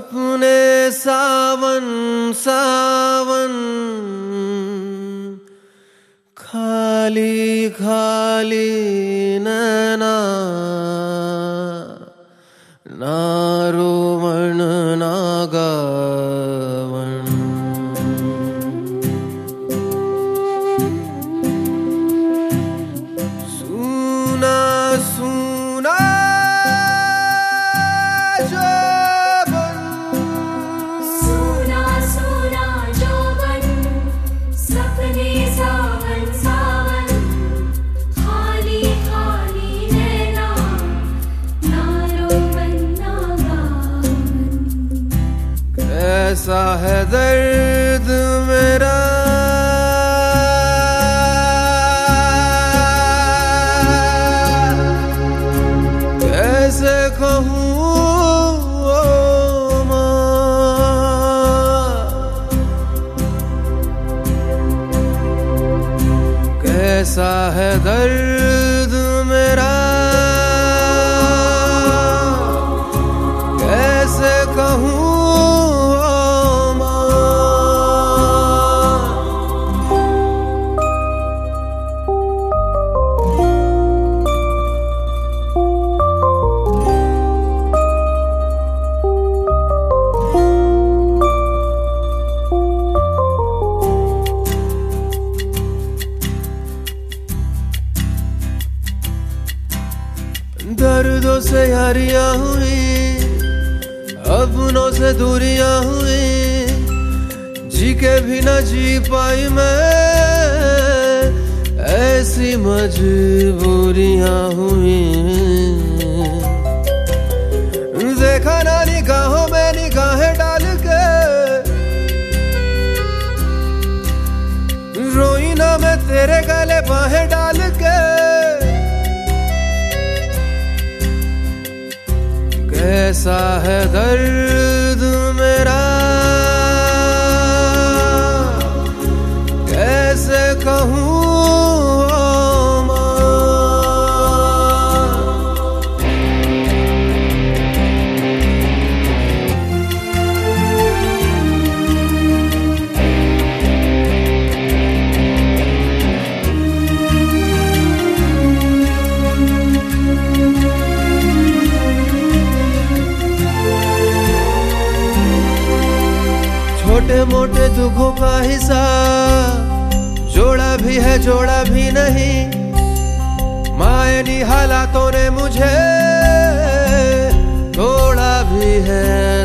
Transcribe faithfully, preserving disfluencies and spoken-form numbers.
सपने सावन सावन, खाली खाली नैना, ना रोवन ना गावन। सुना सुना जोबन, सुना सुना जोबन, सपने सावन सावन, खाली खाली नैना, ना रोवन ना गावन। कैसा है दर्द मेरा, कैसे कहूँ ओ माँ, कैसा है दर्द मेरा, कैसे कहूँ ओ माँ। दर्दों से यारियां हुई, अपनों से दूरियां हुई, जी के भी न जी पाई मैं, ऐसी मजबूरियां हुई। देखा ना निगाहों में निगाहें डाल के, रोई ना मैं तेरे गले बाहें डाल के। कैसा है दर्द मेरा, कैसे कहूँ ओ माँ। छोटे मोटे दुखों का हिसाब, जोड़ा भी है जोड़ा भी नहीं, मायनी हालातों ने मुझे तोड़ा भी है